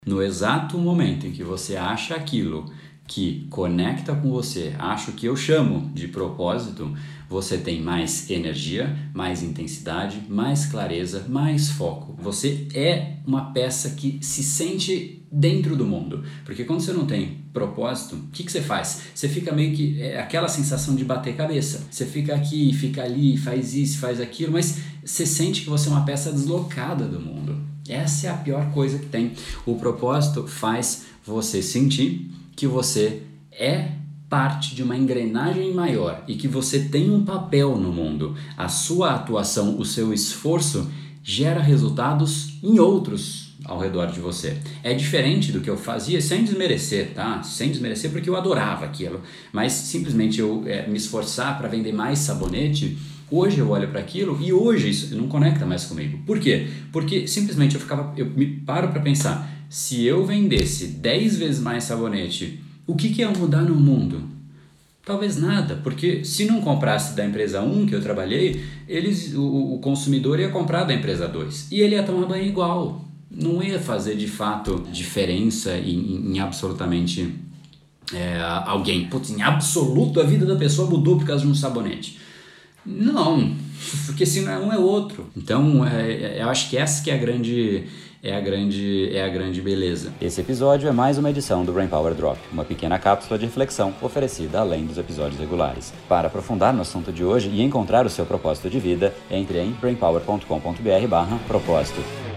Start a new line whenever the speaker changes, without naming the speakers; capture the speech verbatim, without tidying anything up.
No exato momento em que você acha aquilo que conecta com você, acho que eu chamo de propósito, você tem mais energia, mais intensidade, mais clareza, mais foco. Você é uma peça que se sente dentro do mundo. Porque quando você não tem propósito, o que, que você faz? Você fica meio que... é aquela sensação de bater cabeça. Você fica aqui, fica ali, faz isso, faz aquilo, mas você sente que você é uma peça deslocada do mundo. Essa é a pior coisa que tem. O propósito faz você sentir que você é parte de uma engrenagem maior e que você tem um papel no mundo. A sua atuação, o seu esforço gera resultados em outros ao redor de você. É diferente do que eu fazia, sem desmerecer, tá? Sem desmerecer, porque eu adorava aquilo. Mas simplesmente eu é, me esforçar para vender mais sabonete. Hoje eu olho para aquilo e hoje isso não conecta mais comigo. Por quê? Porque simplesmente eu ficava, eu me paro para pensar, se eu vendesse dez vezes mais sabonete, o que que ia mudar no mundo? Talvez nada, porque se não comprasse da empresa um que eu trabalhei, eles, o, o consumidor ia comprar da empresa dois e ele ia tomar banho igual. Não ia fazer de fato diferença em, em absolutamente é, alguém. Putz, em absoluto a vida da pessoa mudou por causa de um sabonete. Não, porque se não é um é outro. Então é, eu acho que essa que é a grande, é a grande, é a grande beleza.
Esse episódio é mais uma edição do Brain Power Drop, uma pequena cápsula de reflexão oferecida além dos episódios regulares. Para aprofundar no assunto de hoje e encontrar o seu propósito de vida, entre em brainpower ponto com ponto br barra propósito.